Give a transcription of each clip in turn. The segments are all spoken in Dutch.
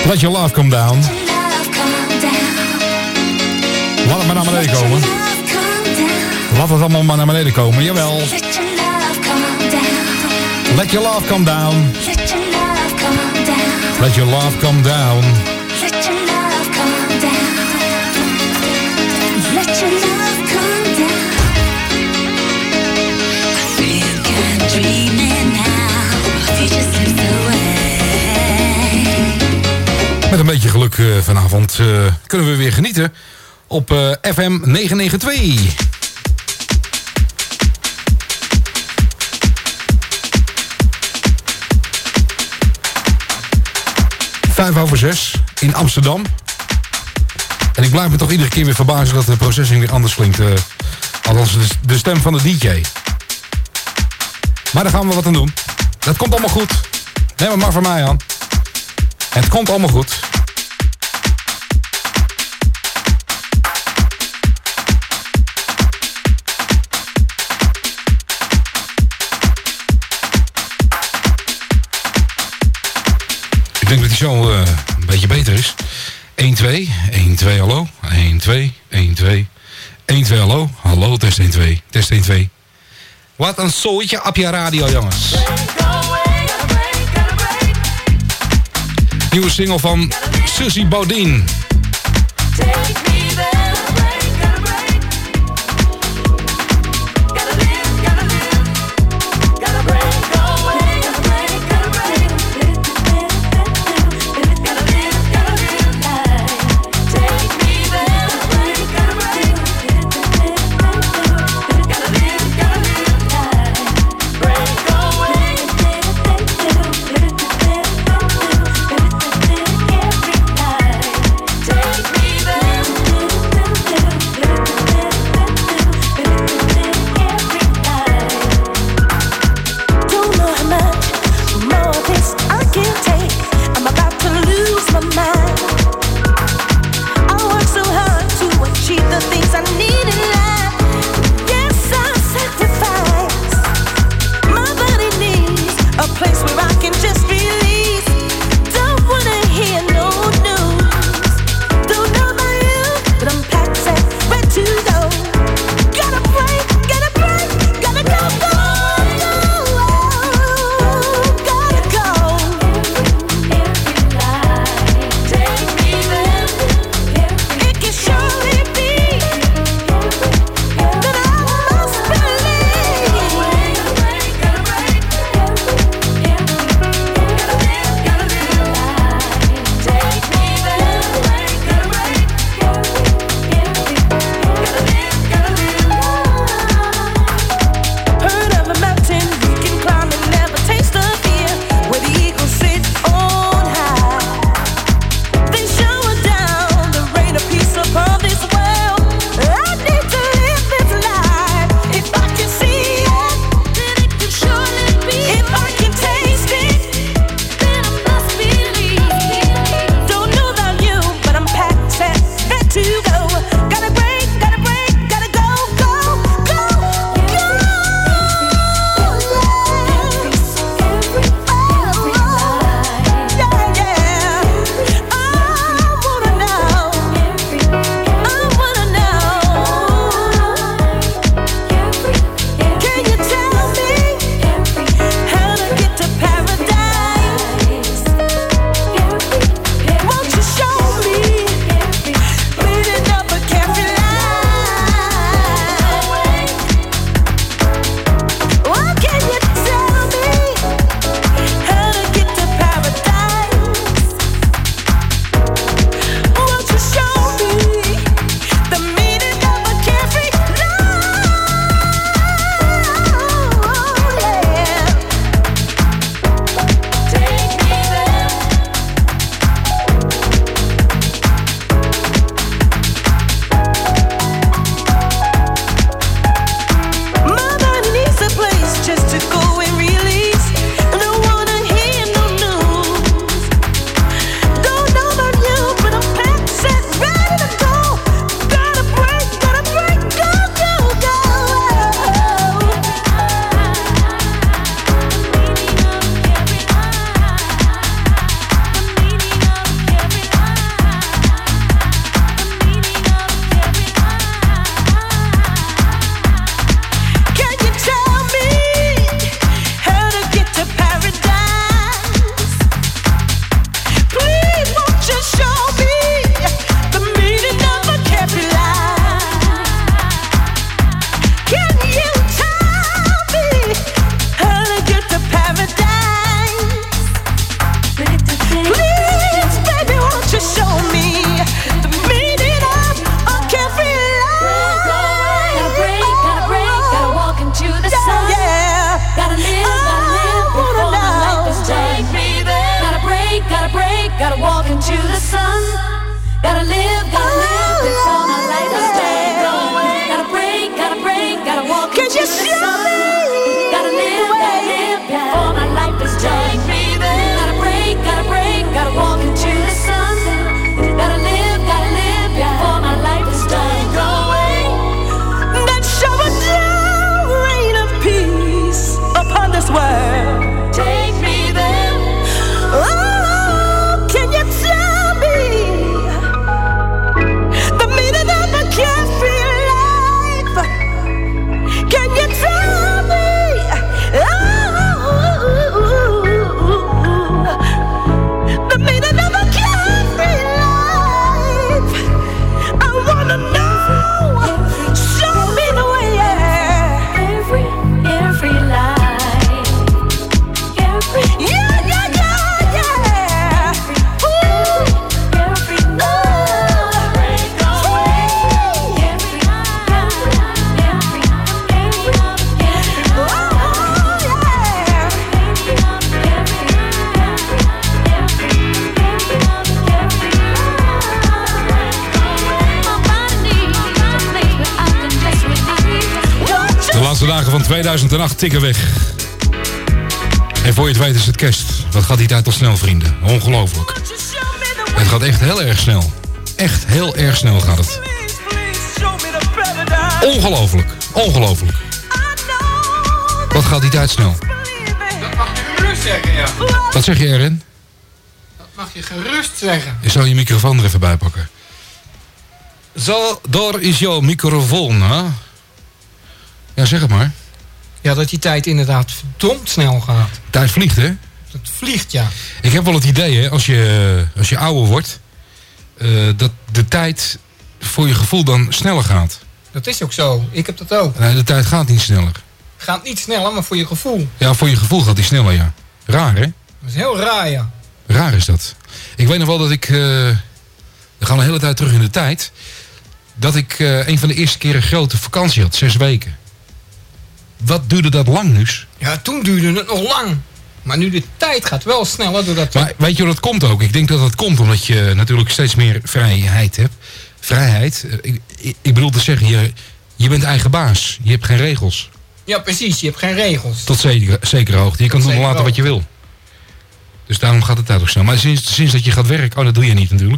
Let Your Love Come Down. Laat het maar naar beneden komen. Laat het allemaal maar naar beneden komen, jawel. Let your love come down. Let your love come down. Let your love come down. Let your love come down. I think I'm dreaming now. Future slips away. Met een beetje geluk vanavond kunnen we weer genieten op FM 992. 5:05 in Amsterdam. En ik blijf me toch iedere keer weer verbazen dat de processing weer anders klinkt. Althans de stem van de DJ. Maar daar gaan we wat aan doen. Dat komt allemaal goed. Neem het maar van mij aan. Het komt allemaal goed. Ik denk dat hij zo een beetje beter is. 1, 2, 1, 2, hallo. 1, 2, 1, 2. 1, 2, hallo. Hallo, test 1, 2. Test 1, 2. Wat een zooitje op je radio, jongens. Nieuwe single van Susie Bodine. Take me there. gotta walk into the sun. Gotta live before my life is done. Gotta break, gotta walk into the sun. Gotta live before my life is done. Gotta break, gotta walk into the sun. Gotta live before my life is done. Then shower down rain of peace upon this world. Take me there. Oh, can you tell me the meaning of a carefree life? Can you tell me? The meaning of a carefree life. I wanna know. Show me the way. Every life. Yeah. Ooh. Every De laatste dagen van 2008 tikken weg. En voor je het weet is het kerst. Wat gaat die tijd toch snel, vrienden. Ongelooflijk. Het gaat echt heel erg snel. Echt heel erg snel gaat het. Ongelooflijk. Wat gaat die tijd snel. Dat mag je gerust zeggen, ja. Wat zeg je, Erin? Dat mag je gerust zeggen. Je zou je microfoon er even bij pakken. Zo, daar is jouw microfoon, hè? Ja, zeg het maar. Ja, dat die tijd inderdaad verdomd snel gaat. Tijd vliegt, hè? Dat vliegt, ja. Ik heb wel het idee, hè, als je ouder wordt... dat de tijd voor je gevoel dan sneller gaat. Dat is ook zo. Ik heb dat ook. Nee, de tijd gaat niet sneller. Gaat niet sneller, maar voor je gevoel. Ja, voor je gevoel gaat die sneller, ja. Raar, hè? Dat is heel raar, ja. Raar is dat. Ik weet nog wel dat ik... we gaan een hele tijd terug in de tijd... dat ik een van de eerste keren een grote vakantie had. 6 weken. Wat duurde dat lang, Nuus? Ja, toen duurde het nog lang. Maar nu de tijd gaat wel sneller doordat... Maar weet je hoe dat komt ook? Ik denk dat dat komt omdat je natuurlijk steeds meer vrijheid hebt. Vrijheid. Ik bedoel te zeggen, je bent eigen baas. Je hebt geen regels. Ja, precies. Je hebt geen regels. Tot zekere hoogte. Je kan doen en laten wat je wil. Dus daarom gaat het tijd ook snel. Maar sinds dat je gaat werken... Oh, dat doe je niet natuurlijk.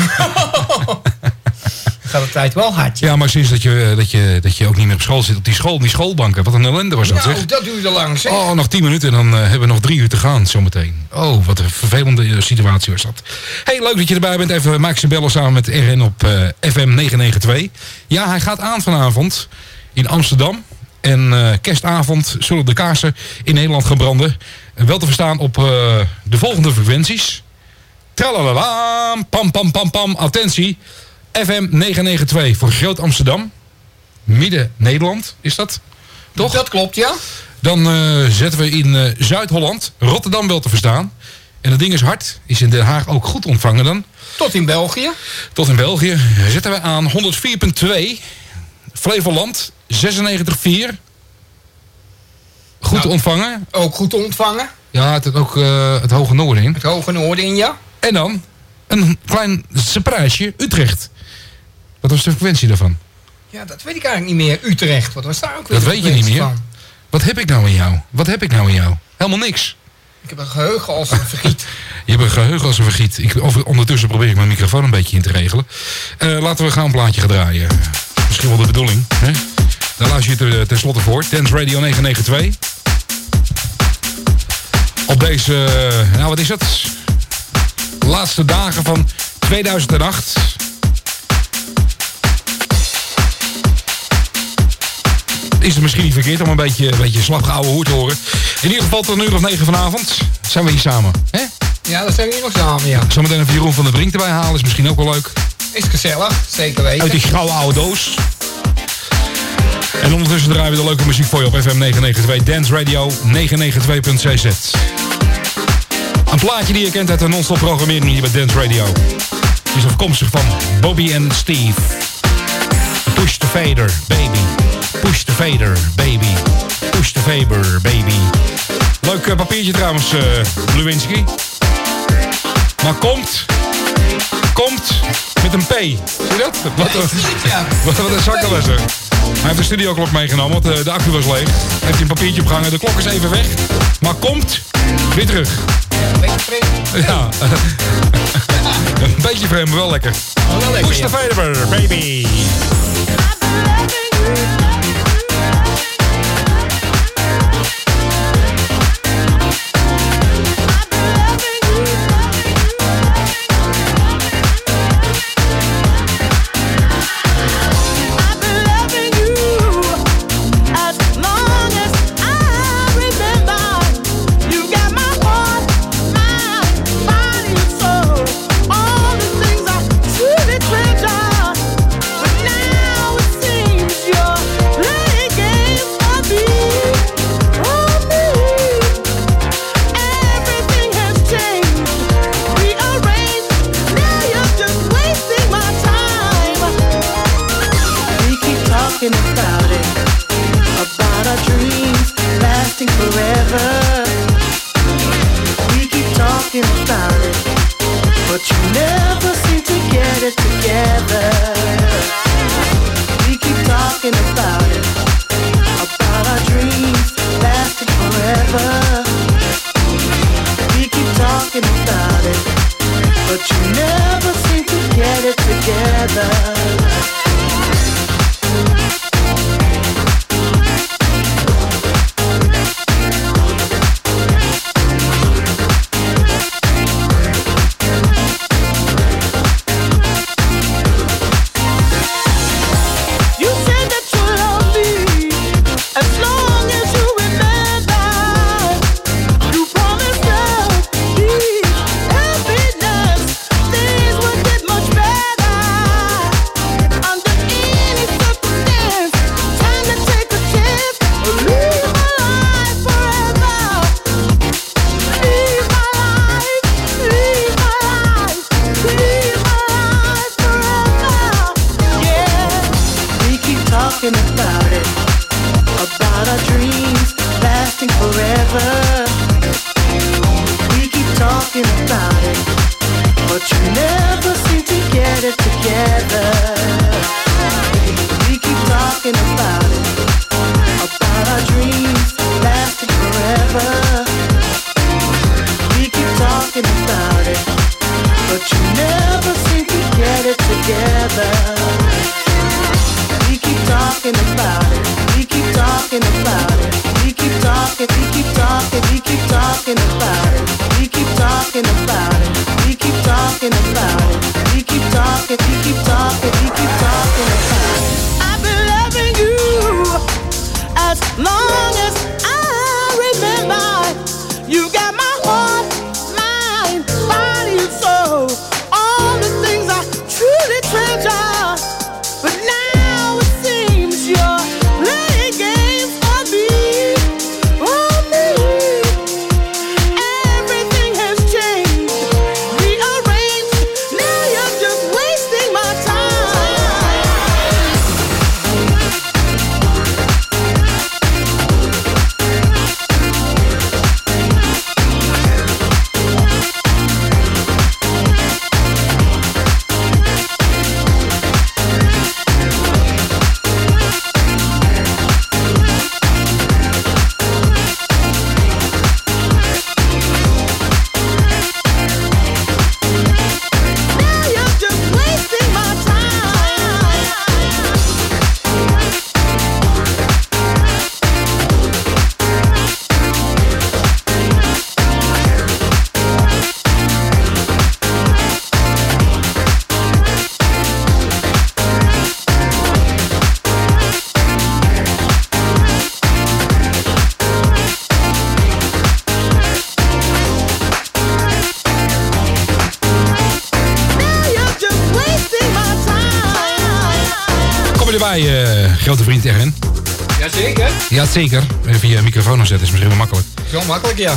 Gaat de tijd wel hard, ja. Ja, maar sinds dat je ook niet meer op school zit. Op die schoolbanken. Wat een ellende was dat, zeg. Nou, dat duurde lang, zeg. Oh, nog 10 minuten en dan hebben we nog 3 uur te gaan zometeen. Oh, wat een vervelende situatie was dat. Hey, leuk dat je erbij bent. Even Max en bellen samen met RN op FM 992. Ja, hij gaat aan vanavond in Amsterdam. En kerstavond zullen de kaarsen in Nederland gaan branden. En wel te verstaan op de volgende frequenties. Tralalala, pam pam pam pam, attentie. FM 992 voor Groot Amsterdam. Midden Nederland is dat, toch? Dat klopt, ja. Dan zetten we in Zuid-Holland, Rotterdam wel te verstaan. En het ding is hard, is in Den Haag ook goed ontvangen dan. Tot in België. Tot in België zetten we aan 104.2. Flevoland 96.4. Goed te ontvangen. Ook goed te ontvangen. Ja, ook het Hoge Noorden in. Het Hoge Noorden in, ja. En dan een klein surpriseje, Utrecht. Wat was de frequentie daarvan? Ja, dat weet ik eigenlijk niet meer. Utrecht, wat was daar ook weer? Dat weet je niet meer? Van? Wat heb ik nou in jou? Helemaal niks. Ik heb een geheugen als een vergiet. Je hebt een geheugen als een vergiet. Ondertussen probeer ik mijn microfoon een beetje in te regelen. Laten we gaan een plaatje gaan draaien. Misschien wel de bedoeling. Hè? Daar luister je ten slotte voor. Dance Radio 992. Op deze, nou wat is het? Laatste dagen van 2008. Is het misschien niet verkeerd om een beetje slap ouwe hoer te horen. In ieder geval tot een uur of 9 vanavond zijn we hier samen. Hè? Ja, dat zijn we hier nog samen, ja. Zometeen even Jeroen van der Brink erbij halen. Is misschien ook wel leuk. Is gezellig, zeker weten. Uit die grauwe oude doos. En ondertussen draaien we de leuke muziek voor je op FM 992. Dance Radio 992.cz. Een plaatje die je kent uit de non-stop programmering hier bij Dance Radio. Die is afkomstig van Bobby en Steve. Push the fader, baby. Push the fader, baby. Push the fader, baby. Leuk papiertje trouwens, Lewinsky. Maar komt met een P. Zie je dat? Wat een zakkenlesser. Hij heeft de studioklok meegenomen, want de accu was leeg. Heeft hij een papiertje opgehangen. De klok is even weg. Maar komt weer terug. Een beetje vreemd. Ja. Een beetje vreemd, maar wel lekker. Push the Fader, baby. Grote vriend RN. Jazeker. Ja, zeker. Even je microfoon aanzetten is misschien wel makkelijk. Zo makkelijk, ja.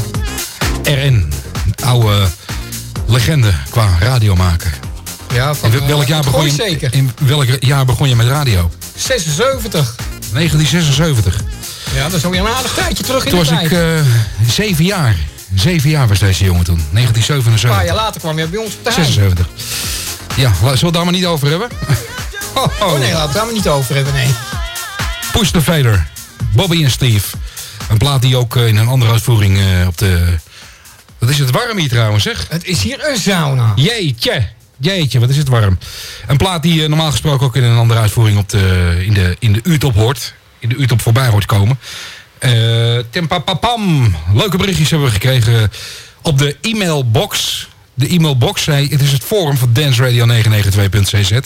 RN, oude legende qua radio maken. Ja, van in welk jaar begon je, zeker. In welk jaar begon je met radio? 76. 1976. Ja, dat is alweer een aardig tijdje terug in Toen de was tijd. ik 7 jaar. 7 jaar was deze jongen toen. Een 1977. paar jaar later kwam je bij ons op de huis. 76. Ja, zullen we het daar maar niet over hebben? Oh nee, laten we het daar maar niet over hebben, nee. Push the Fader. Bobby en Steve. Een plaat die ook in een andere uitvoering op de... Wat is het warm hier trouwens, zeg? Het is hier een sauna. Jeetje, wat is het warm. Een plaat die normaal gesproken ook in een andere uitvoering op in de U-top hoort. In de U-top voorbij hoort komen. Tempapapam. Leuke berichtjes hebben we gekregen op de e-mailbox. De e-mailbox, het is het forum van danceradio992.cz.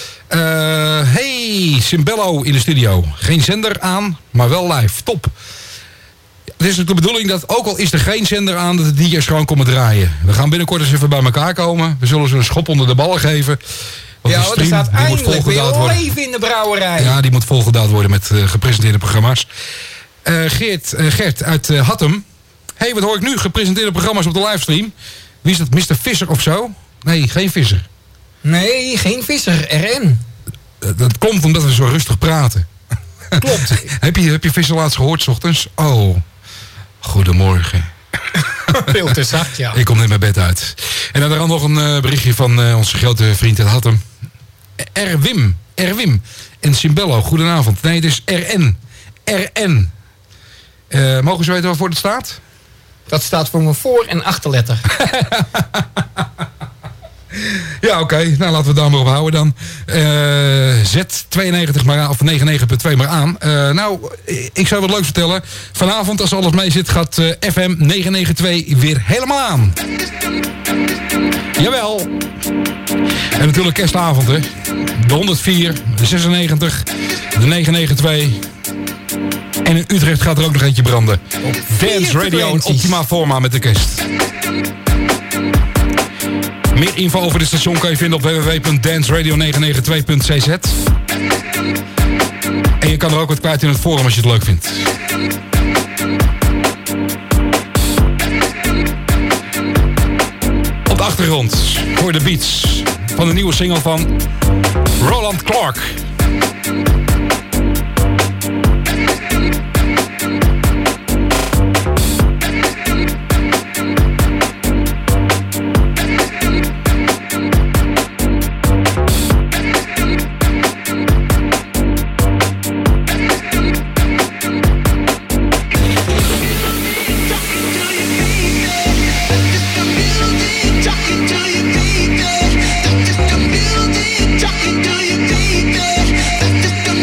Hey, Cimbello in de studio. Geen zender aan, maar wel live. Top. Het is de bedoeling dat, ook al is er geen zender aan, dat de DJ's gewoon komen draaien. We gaan binnenkort eens even bij elkaar komen. We zullen ze een schop onder de ballen geven. Want ja, de stream, er staat die moet eindelijk weer worden. leven in de brouwerij. Ja, die moet volgedaan worden met gepresenteerde programma's. Gert uit Hattem. Hey, wat hoor ik nu? Gepresenteerde programma's op de livestream. Wie is dat? Mr. Visser of zo? Nee, geen Visser. Nee, geen Visser. RN. Dat komt omdat we zo rustig praten. Klopt. Heb je Visser laatst gehoord 's ochtends? Oh, goedemorgen. Veel te zacht, ja. Ik kom net mijn bed uit. En dan nog een berichtje van onze grote vriend uit Hattem. Erwim en Cimbello, goedenavond. Nee, het is RN. RN. Mogen ze weten waarvoor het staat? Dat staat voor mijn voor- en achterletter. Ja, oké. Nou, laten we het daar maar op houden dan. Zet 92 maar aan, of 99.2 maar aan. Nou, ik zou wat leuks vertellen. Vanavond, als alles mee zit, gaat FM 992 weer helemaal aan. Jawel. En natuurlijk kerstavond, hè. De 104, de 96, de 992. En in Utrecht gaat er ook nog eentje branden. Dance Radio in optima forma met de kerst. Meer info over dit station kan je vinden op www.danceradio992.cz. En je kan er ook wat kwijt in het forum als je het leuk vindt. Op de achtergrond hoor je de beats van de nieuwe single van Roland Clark. Talking to you, baby.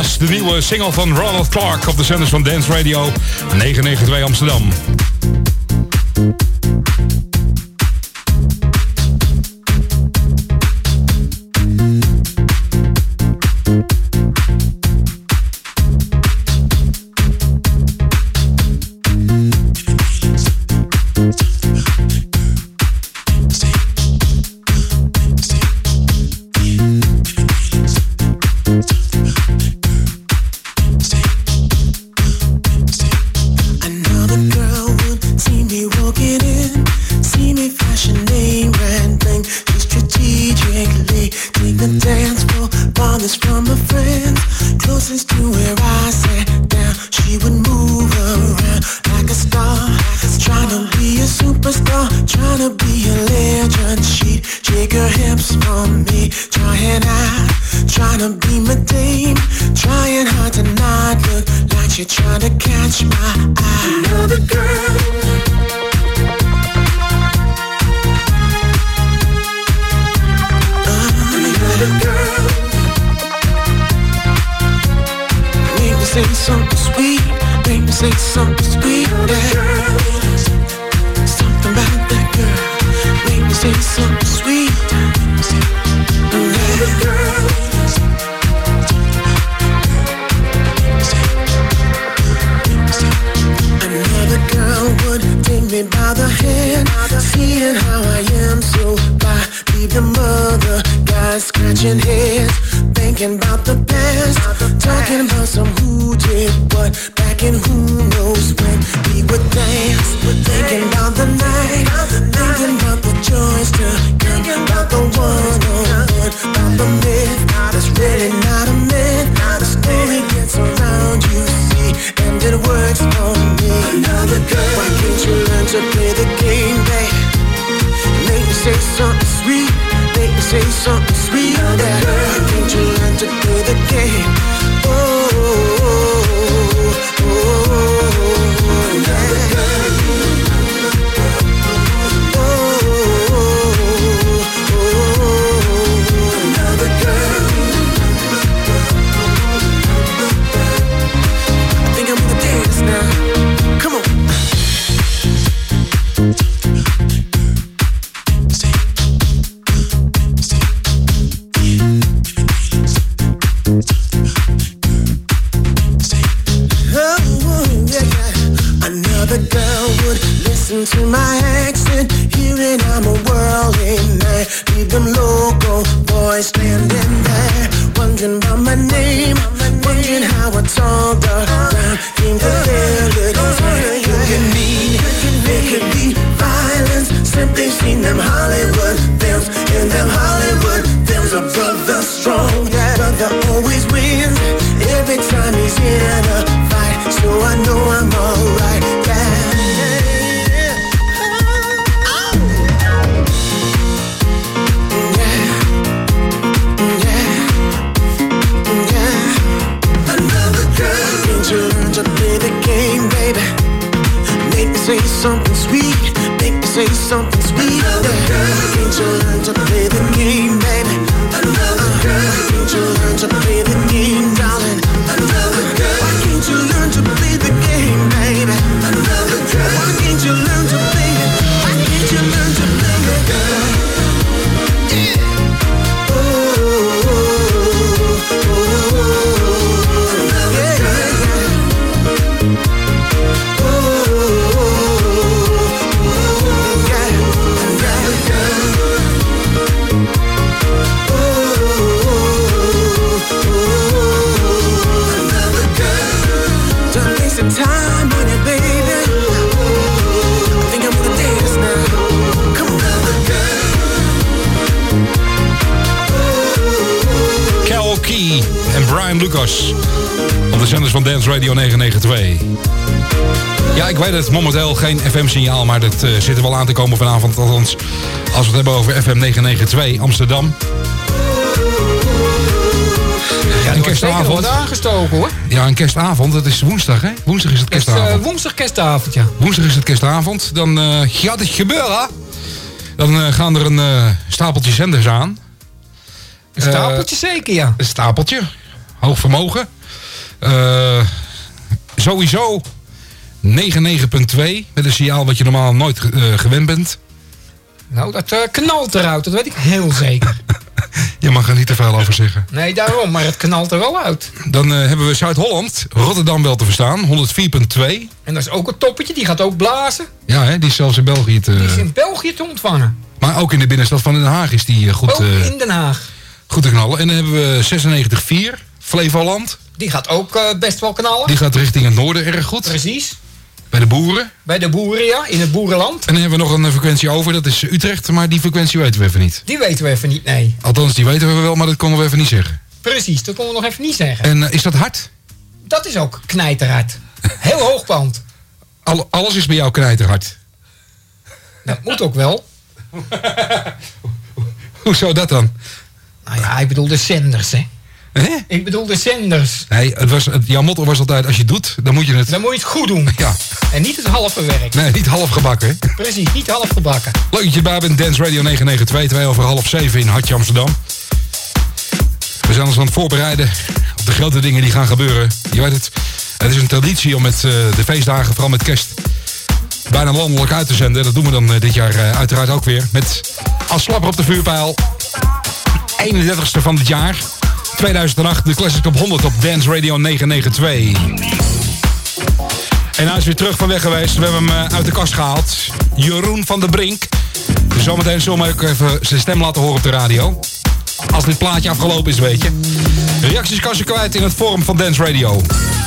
was de nieuwe single van Ronald Clark op de zenders van Dance Radio 992 Amsterdam. Lucas op de zenders van Dance Radio 992. Ja, ik weet het, momenteel geen FM-signaal, maar dat zit er wel aan te komen vanavond. Althans, als we het hebben over FM 992 Amsterdam. Ja, een kerstavond. Wordt aangestoken, hoor. Ja, een kerstavond. Het is woensdag, hè? Woensdag is het kerstavond. Woensdag kerstavond, ja. Woensdag is het kerstavond. Dan gaat het gebeuren. Dan gaan er een stapeltje zenders aan. Een stapeltje zeker, ja. Een stapeltje. Hoog vermogen. Sowieso 99.2 met een signaal wat je normaal nooit gewend bent. Nou, dat knalt eruit, dat weet ik heel zeker. Je mag er niet te veel over zeggen. Nee, daarom, maar het knalt er wel uit. Dan hebben we Zuid-Holland, Rotterdam wel te verstaan, 104.2. En dat is ook een toppetje, die gaat ook blazen. Ja, hè, die is zelfs in België te... Die is in België te ontvangen. Maar ook in de binnenstad van Den Haag is die goed, ook in Den Haag. Goed te knallen. En dan hebben we 96.4, Flevoland. Die gaat ook best wel knallen. Die gaat richting het noorden erg goed. Precies. Bij de boeren. Bij de boeren, ja, in het boerenland. En dan hebben we nog een frequentie over, dat is Utrecht, maar die frequentie weten we even niet. Die weten we even niet, nee. Althans, die weten we wel, maar dat konden we even niet zeggen. Precies, dat konden we nog even niet zeggen. En is dat hard? Dat is ook knijterhard. Heel hoogpand. Alles is bij jou knijterhard. Dat moet ook wel. Hoezo dat dan? Nou ja, ik bedoel de zenders, hè. Ik bedoel de zenders. Nee, jouw motto was altijd, als je het doet, dan moet je het... Dan moet je het goed doen. Ja. En niet het halve werk. Nee, niet half gebakken, hè? Precies, niet half gebakken. Leuk dat je erbij bent, Dance Radio 992, 2:06 in Hartje Amsterdam. We zijn ons aan het voorbereiden op de grote dingen die gaan gebeuren. Je weet het, het is een traditie om met de feestdagen, vooral met kerst, bijna landelijk uit te zenden. Dat doen we dan dit jaar uiteraard ook weer. Met als slapper op de vuurpijl, 31ste van dit jaar. 2008, de Classic Top 100 op Dance Radio 992. En hij is weer terug van weg geweest. We hebben hem uit de kast gehaald. Jeroen van der Brink. Dus zometeen zullen we ook even zijn stem laten horen op de radio. Als dit plaatje afgelopen is, weet je. Reacties kan je kwijt in het forum van Dance Radio.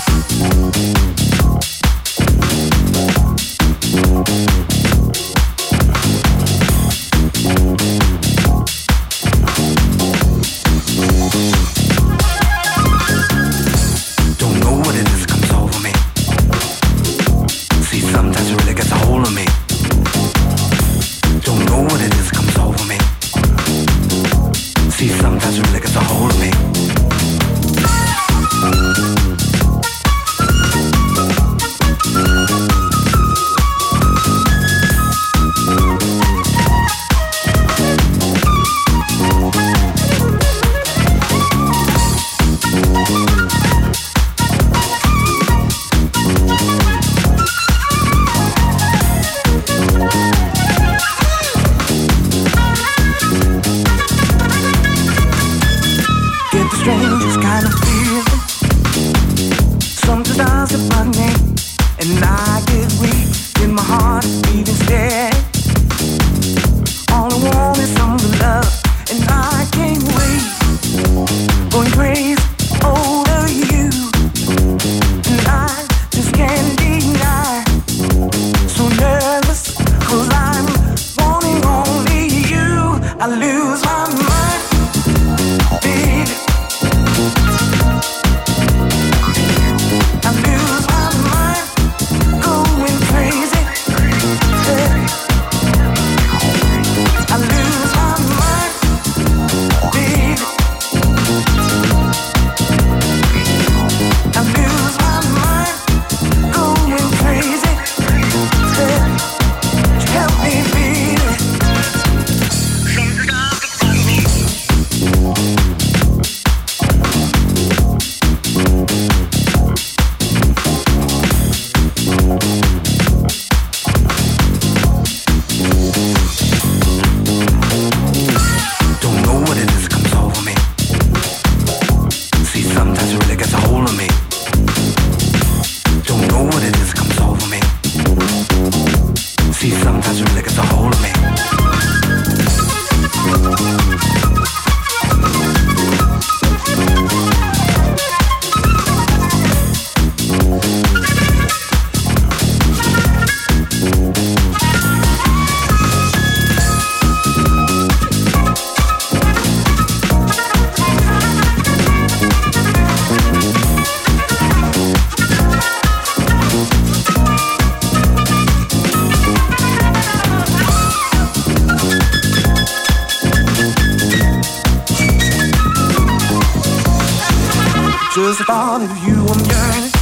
Just the thought of you, I'm yearning.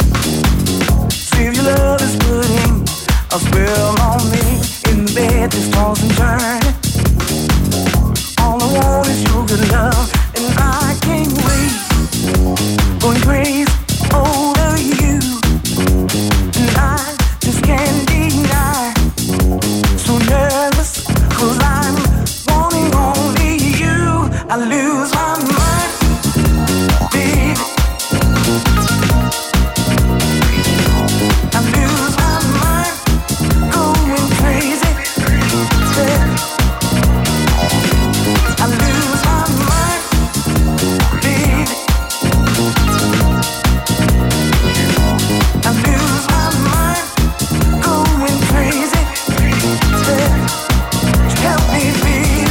See if your love is putting a spell on me. In the bed, just toss and turn. All I want is your good love, and I can't wait. Going crazy I lose my mind, baby. I lose my mind, going crazy. Yeah. I lose my mind, baby. I lose my mind, going crazy. Yeah. Help me, baby.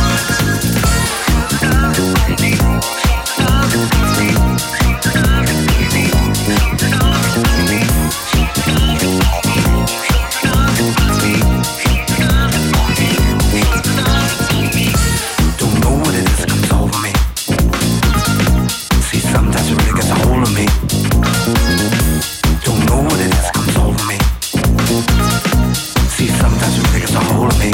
Don't know what it is that comes over me. See, sometimes it really gets a hold of me. Don't know what it is that comes over me. See, sometimes it really gets a hold of me.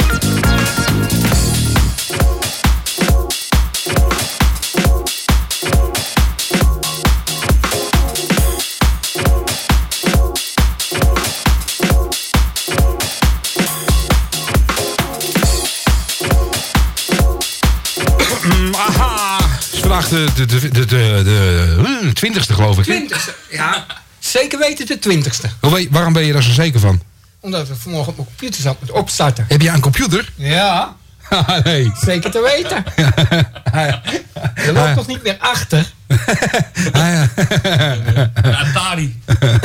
Aha! Het is vandaag de 20ste, geloof ik. 20ste, ja. Zeker weten de 20ste. Waarom ben je daar zo zeker van? Omdat we vanmorgen op mijn computer zat met opstarten. Heb je een computer? Ja, Nee. zeker te weten. Je loopt toch niet meer achter? Atari.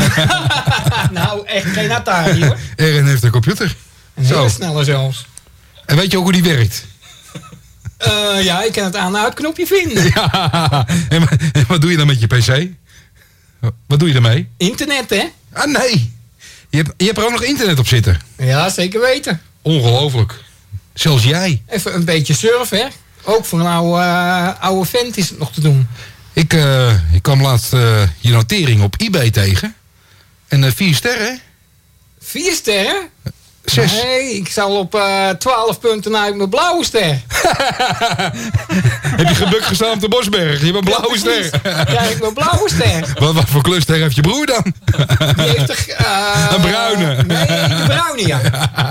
Nou, echt geen Atari hoor. Erin heeft een computer. Een hele Zo. snelle zelfs. En weet je ook hoe die werkt? Ja, ik kan het aan- en uitknopje vinden. Ja. En wat doe je dan met je pc? Wat doe je ermee? Internet, hè? Ah, nee. Je hebt er ook nog internet op zitten. Ja, zeker weten. Ongelooflijk. Zelfs jij. Even een beetje surfen, hè? Ook voor een oude vent is het nog te doen. Ik kwam laatst je notering op eBay tegen. En 4 sterren. 4 sterren? 6. Nee, ik zal op 12 punten uit mijn blauwe ster. Heb je gebukt gestaan op de Bosberg? Je hebt een blauwe ster. Krijg ik mijn blauwe ster. Wat voor kleurster heeft je broer dan? Die heeft toch... Een bruine. Nee, de bruine, ja.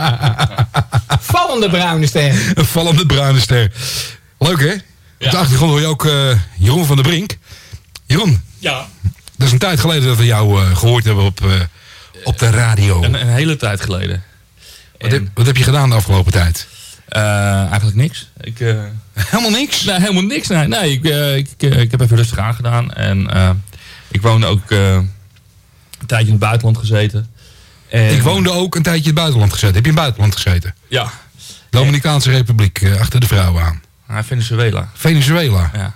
Vallende bruine ster. Een vallende bruine ster. Leuk, hè? Op de achtergrond hoor je ook Jeroen van der Brink. Jeroen, Ja, dat is een tijd geleden dat we jou gehoord hebben op de radio. een hele tijd geleden. Wat heb je gedaan de afgelopen tijd? Eigenlijk niks. Helemaal niks? Nee, helemaal niks. Nee, ik heb even rustig aangedaan. En ik woonde ook een tijdje in het buitenland gezeten. En, Ik woonde ook een tijdje in het buitenland gezeten. Heb je in het buitenland gezeten? Ja, Dominicaanse Republiek, achter de vrouwen aan. Venezuela. Venezuela. Ja.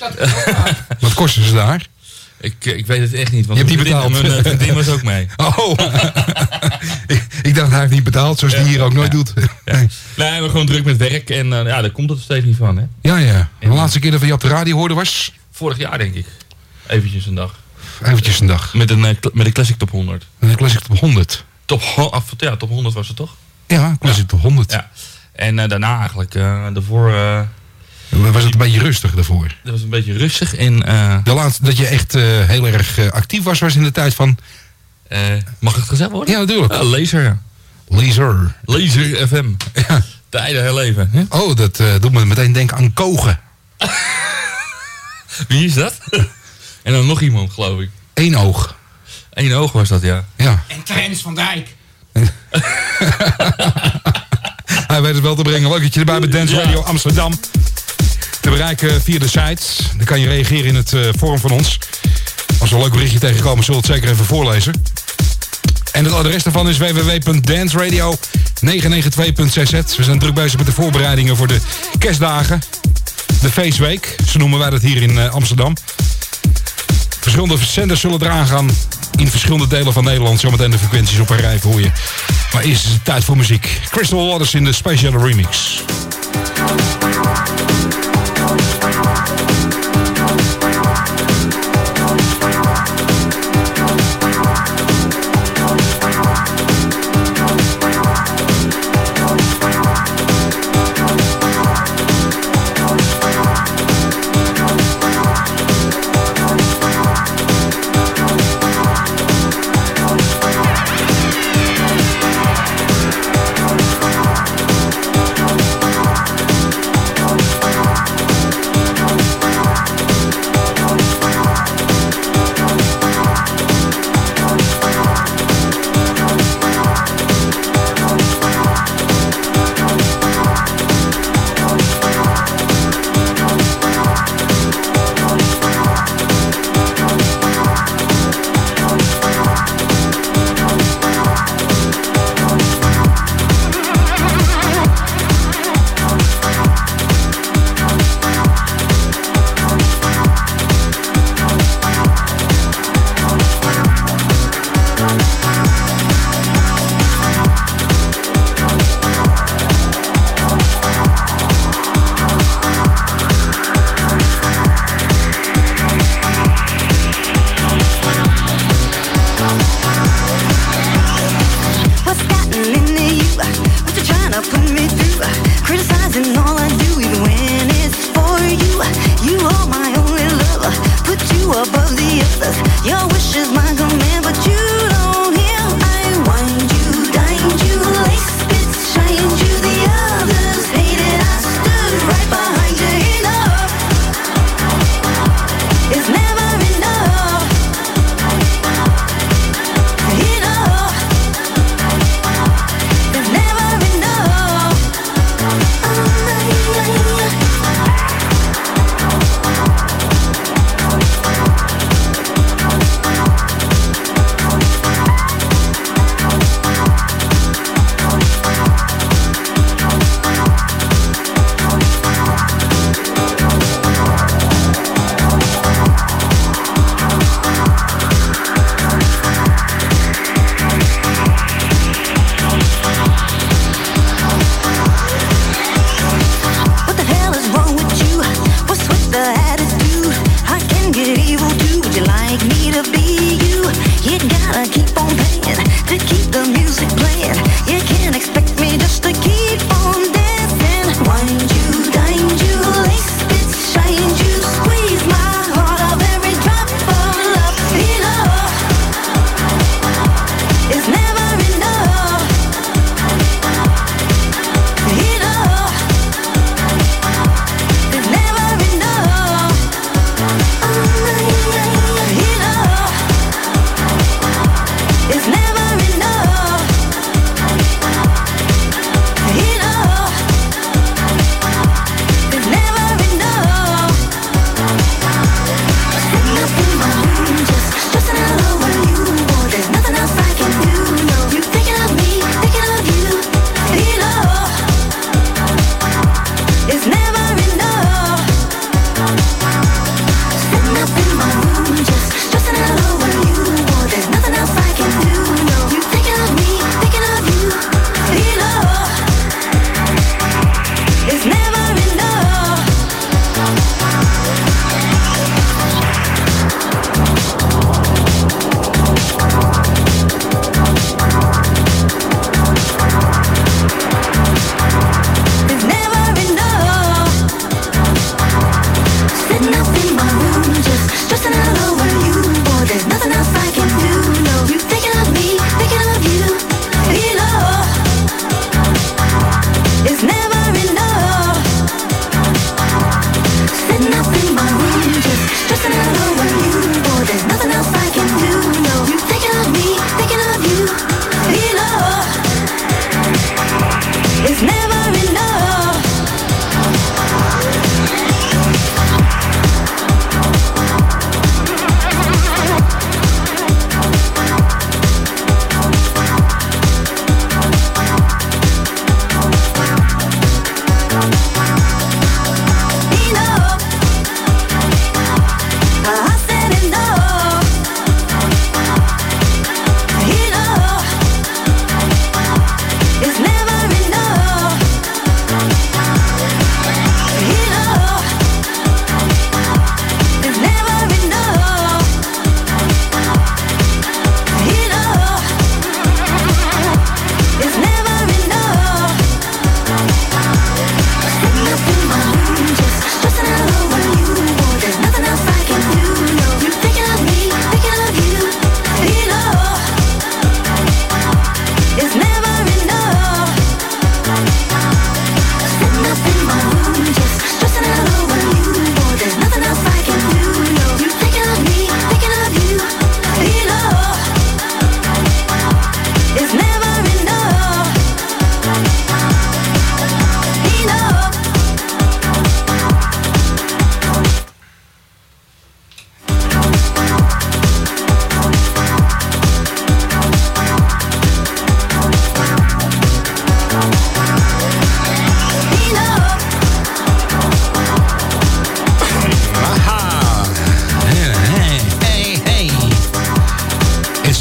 Wat kosten ze daar? Ik weet het echt niet. Want Je hebt niet betaald. Mijn vriendin was ook mee. Oh, ik dacht hij heeft niet betaald, zoals hij hier ook nooit doet. Ja. Nee, we gewoon druk met werk. En ja, daar komt het steeds niet van. Hè? Ja. De laatste keer dat we je op de radio hoorden was? Vorig jaar denk ik. Eventjes een dag. Eventjes een dag. Met een Classic Top 100. Een Classic Top 100. Top 100 was het toch? Ja, Classic Top 100. Ja. En daarna eigenlijk, daarvoor... Was het een beetje rustig daarvoor? dat was een beetje rustig. En, De laatste dat je echt heel erg actief was in de tijd van... mag het gezegd worden? Ja, natuurlijk. Laser, ja. Laser. Laser FM. Ja. Tijden herleven. Hè? Oh, dat doet me meteen denken aan Kogen. Wie is dat? En dan nog iemand, geloof ik. Eén oog. Eén oog was dat, ja. Ja. En Trens van Dijk. Hij weet het wel te brengen. Leuk dat je erbij bent. Dance Radio Amsterdam. Te bereiken via de site. Dan kan je reageren in het forum van ons. Als we een leuk berichtje tegenkomen, zullen we het zeker even voorlezen. En het adres daarvan is www.danceradio992.cz. We zijn druk bezig met de voorbereidingen voor de kerstdagen. De feestweek, zo noemen wij dat hier in Amsterdam. Verschillende zenders zullen eraan gaan in verschillende delen van Nederland. Zometeen de frequenties op een rij voor je. Maar eerst is het tijd voor muziek. Crystal Waters in de speciale remix.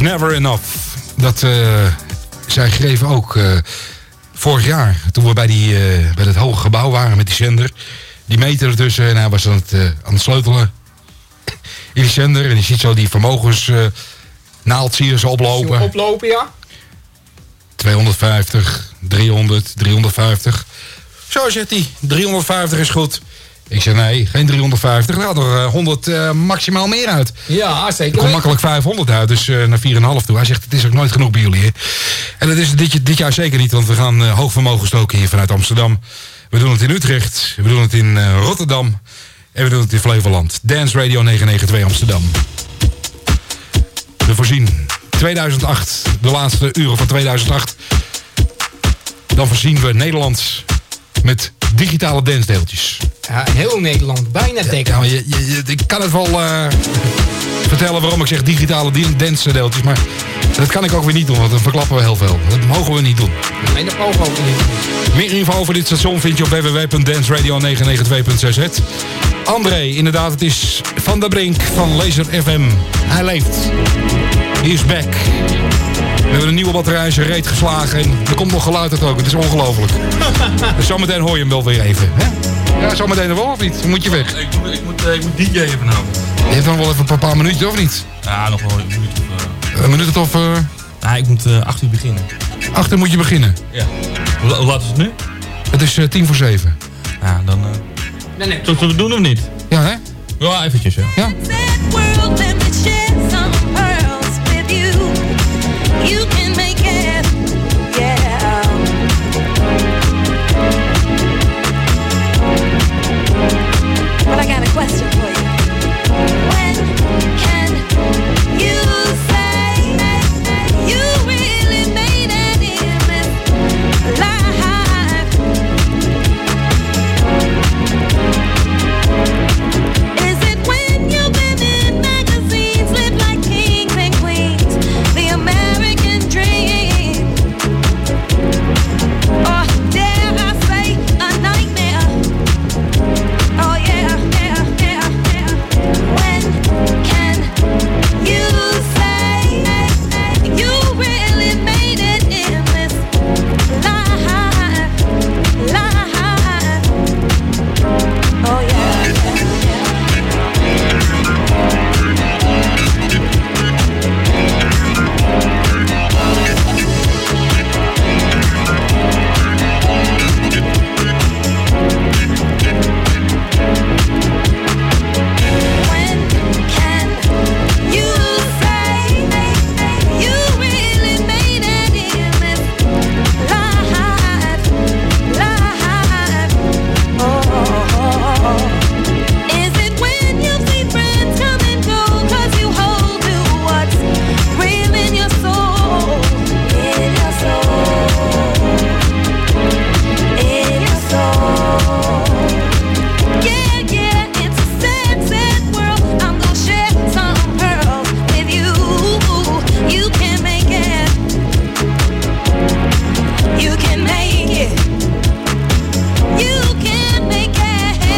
Never Enough. Dat zij schreven ook vorig jaar, toen we bij dat hoge gebouw waren met die zender. Die meter ertussen en hij was aan het sleutelen in die zender. En je ziet zo die vermogensnaald zie je zo oplopen. Zie je oplopen, ja. 250, 300, 350. Zo zegt hij, 350 is goed. Ik zeg nee, geen 350. Er gaat er 100 maximaal meer uit. Ja, zeker. Er komt makkelijk 500 uit, dus naar 4,5 toe. Hij zegt, het is ook nooit genoeg bij jullie. Hè? En dat is dit jaar zeker niet, want we gaan hoog vermogen stoken hier vanuit Amsterdam. We doen het in Utrecht, we doen het in Rotterdam en we doen het in Flevoland. Dance Radio 992 Amsterdam. We voorzien 2008, de laatste uren van 2008. Dan voorzien we Nederland met digitale dansdeeltjes. Ja, heel Nederland, bijna teken. Ja, ik kan het wel vertellen waarom ik zeg digitale dansdeeltjes, maar dat kan ik ook weer niet doen, want dan verklappen we heel veel. Dat mogen we niet doen. Nee, dat mogen we ook niet. Meer info over dit station vind je op www.danceradio992.cz. André, inderdaad, het is Van der Brink van Laser FM. Hij leeft. He is back. We hebben een nieuwe batterij in zijn reet geslagen en er komt nog geluid uit ook. Het is ongelooflijk. Dus zometeen hoor je hem wel weer even. Hè? Ja, zometeen er wel of niet? Dan moet je weg. Ik moet DJ even houden. Je hebt dan wel even een paar minuutjes of niet? Ja, nog wel een minuut of... Een minuut of... Ja, ik moet 8 uur beginnen. 8 uur moet je beginnen. Ja. Hoe laat is het nu? Het is 6:50. Ja, dan... Nee. Zullen we het doen of niet? Ja, hè? Ja, eventjes, ja. Ja. World, let me share some pearls with you. You can make it, yeah. But I got a question for you. When can you say you really made it in this life? Is it when you've been in magazines, live like kings and queens, the American dream? Or dare I say a nightmare? Oh yeah, yeah, yeah, yeah. When can you say you really made it in this life? Oh yeah, yeah, yeah. When can you say you really made it in this life? Oh, is it when you see friends come and go 'cause you hold to what's real in your soul? In your soul. In your soul. Yeah, yeah, it's a sad, sad world. I'm gonna share some pearls with you. You can make it. You can make it. You can make it.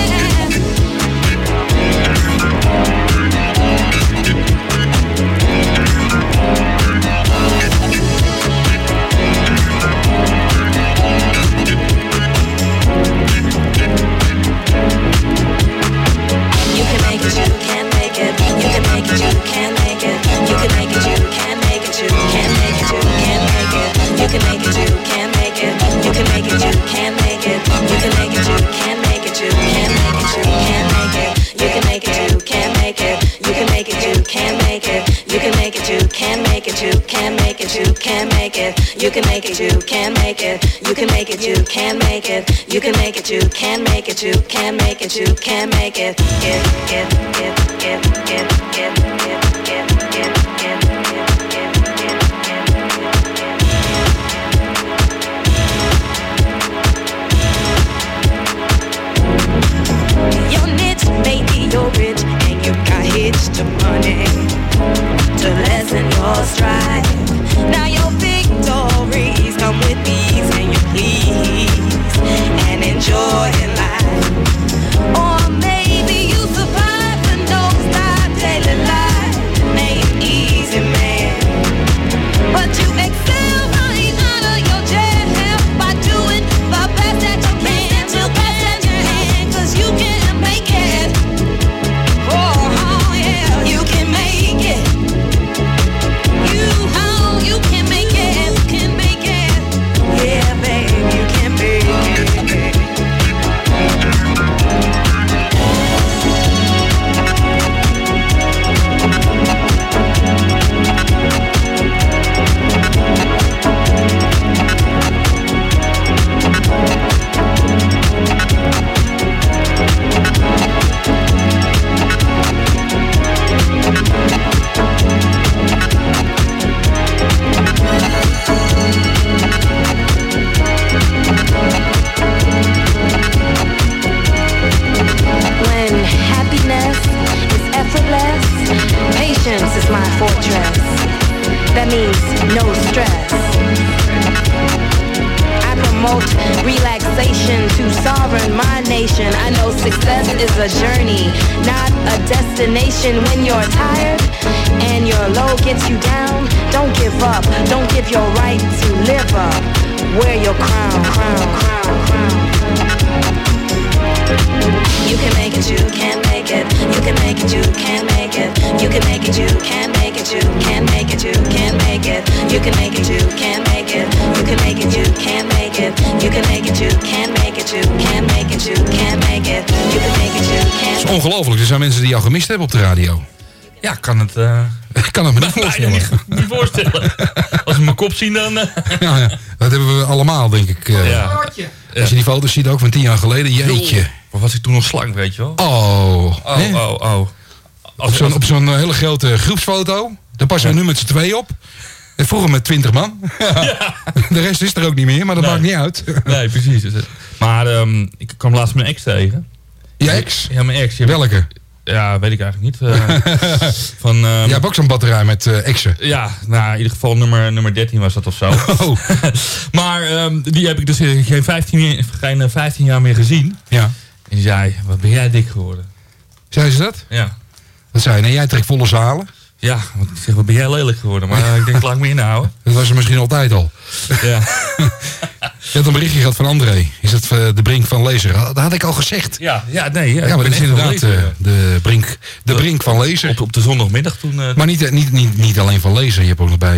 You can make it, you can make it. You can make it, you can make it. You can make it, you can make it. You can make it, you can make it. You can make it, you can make it. You can make it, you can make it. You can make it, you can make it. You can make it, you can make it. You can make it, you can make it. You can make it, you can make it. You can make it, you can make it. You can make it, you can make it. You can make it, you can make it. You can make it, you can make it. You can make it, you can make it. You can make it, you can make it. You're niche, maybe you're rich, and you got hitched to money to lessen your strife. Now your victories come with ease, and you please and enjoy life. Or maybe you survive the nosedive daily life, made easy. to sovereign my nation. I know success is a journey, not a destination. When you're tired and your load gets you down, don't give up, don't give your right to live up. Wear your crown, crown, crown, crown. You can make it, you can't make it. You can make it, you can't make it. You can make it, you can't make it. You can't make it, you can't make it. You can make it, you can't make it. You can make it, you can't make it. You can make it, you can't make it. You can't make it, you can't make it. You can make it, you can't. Het is ongelooflijk. Er zijn mensen die jou gemist hebben op de radio. Ja, kan het... Ik kan het me niet voorstellen. Niet voorstellen. Als we mijn kop zien, dan... Ja, dat hebben we allemaal, denk ik. Als je die foto's ziet, ook van 10 jaar geleden. Jeetje. Of was ik toen nog slank, weet je wel? Oh. Op zo'n hele grote groepsfoto. Daar passen we nu met z'n 2 op. Vroeger met 20 man. Ja. De rest is er ook niet meer, maar dat maakt niet uit. Nee, precies. Maar ik kwam laatst mijn ex tegen. Je ex? Ja, mijn ex. Welke? Ja, weet ik eigenlijk niet. Jij hebt ook zo'n batterij met exen. Ja, nou, in ieder geval nummer 13 was dat of zo. Oh. Maar die heb ik dus geen 15 jaar meer gezien. Ja. En die zei, wat ben jij dik geworden? Zei ze dat? Ja. Wat zei je? Nee, jij trekt volle zalen. Ja, want ik zeg, wat ben jij lelijk geworden? Maar ik denk, laat ik me inhouden. Dat was er misschien altijd al. Ja. Je had een berichtje gehad van André. Is dat de Brink van Lezer? Dat had ik al gezegd. Ja, maar dat is inderdaad de Brink van Lezer. Op de zondagmiddag toen... Maar niet alleen van Lezer. Je hebt ook nog bij...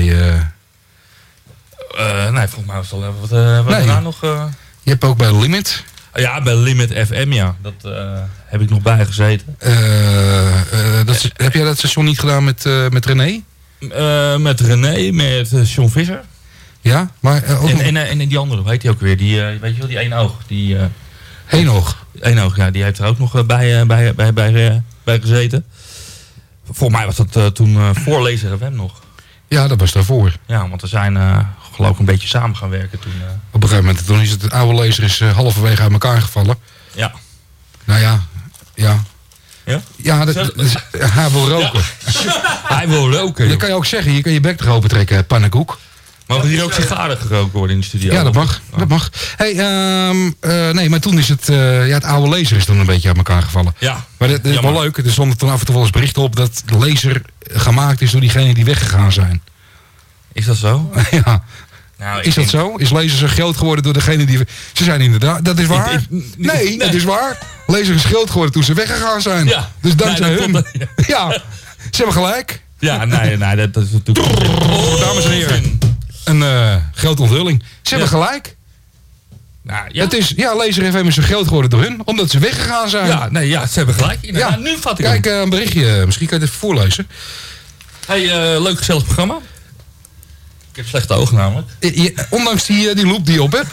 nee, volgens mij was het al wat daarna nog... Je hebt ook bij Limit. Ja, bij Limit FM, ja. Dat heb ik nog bij gezeten. Heb jij dat station niet gedaan met René? Met René, met John Visser. Ja, maar... ook en die andere, hoe heet die ook weer? Die, weet je wel, die één oog. Eén oog? Eén oog, ja. Die heeft er ook nog bij gezeten. Volgens mij was dat toen voor Lezer FM nog. Ja, dat was daarvoor. Ja, want we zijn geloof ik een beetje samen gaan werken toen. Op een gegeven moment, toen is het oude Lezer is halverwege uit elkaar gevallen. Ja. Nou ja. Ja? Ja, hij wil roken. Ja. Hij wil roken. Dat kan je ook zeggen. Je kan je bek toch open trekken, pannenkoek. Mogen hier ook sigaren gerookt worden in de studio? Ja, dat mag. Oh. Dat mag. Hey, nee, maar toen is het oude Lezer is toen een beetje uit elkaar gevallen. Ja. Maar dat is wel leuk. Er stond toen af en toe wel eens berichten op dat de Lezer gemaakt is door diegenen die weggegaan zijn. Is dat zo? Ja. Nou, is dat zo? Is Lezer zo groot geworden door degene die... Ze zijn inderdaad... Dat is waar? Nee, dat is waar. Lezer is groot geworden toen ze weggegaan zijn. Ja. Dus dankzij hun. Ja. Ze hebben gelijk. Ja, nee, dat is natuurlijk... Dames en heren. Een grote onthulling. Ze hebben gelijk. Nou, ja. Het is, Lezer FM is zo groot geworden door hun. Omdat ze weggegaan zijn. Ja, ze hebben gelijk. Ja. Nu vat ik Kijk, een berichtje. Misschien kan je het even voorlezen. Hey, leuk gezellig programma. Ik heb slechte ogen namelijk. Ondanks die loop die je op hebt.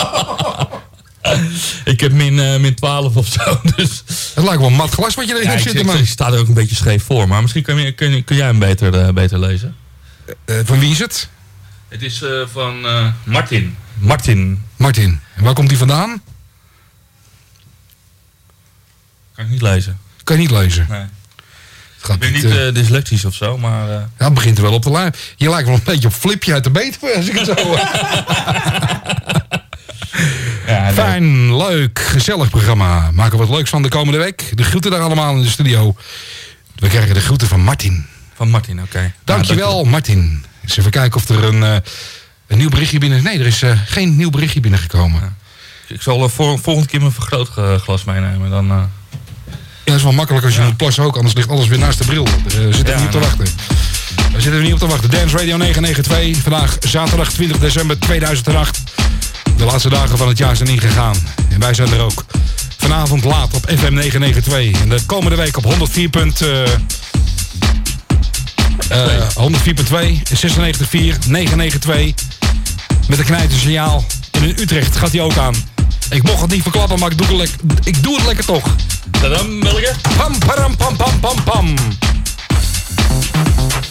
Ik heb min 12 of zo. Dus. Het lijkt wel een mat glas wat je erin hebt zitten, man. Ik sta er ook een beetje scheef voor. Maar misschien kun jij hem beter lezen. Van wie is het? Het is van Martin. Martin. En waar komt die vandaan? Kan ik niet lezen. Kan je niet lezen? Nee. Ik ben niet dyslectisch of zo, maar... Ja, het begint er wel op te lijken. Je lijkt wel een beetje op Flipje uit de Betuwe, als ik het zo hoor. Ja, fijn, leuk, gezellig programma. Maken we wat leuks van de komende week. De groeten daar allemaal in de studio. We krijgen de groeten van Martin. Van Martin, oké. Dankjewel, Martin. Eens even kijken of er een nieuw berichtje binnen is. Nee, er is geen nieuw berichtje binnengekomen. Ja. Ik zal volgende keer mijn vergrootglas meenemen. Dan... Ja, dat is wel makkelijk als je moet plassen ook. Anders ligt alles weer naast de bril. Daar zitten we niet op te wachten. Daar zitten we niet op te wachten. Dance Radio 992. Vandaag zaterdag 20 december 2008. De laatste dagen van het jaar zijn ingegaan. En wij zijn er ook. Vanavond laat op FM 992. En de komende week op 104.2, 96.4, 992. Met een knijtersignaal. En in Utrecht gaat hij ook aan. Ik mocht het niet verklappen, maar ik doe het lekker toch. Tadam, welke? Pam, param, pam, pam, pam, pam.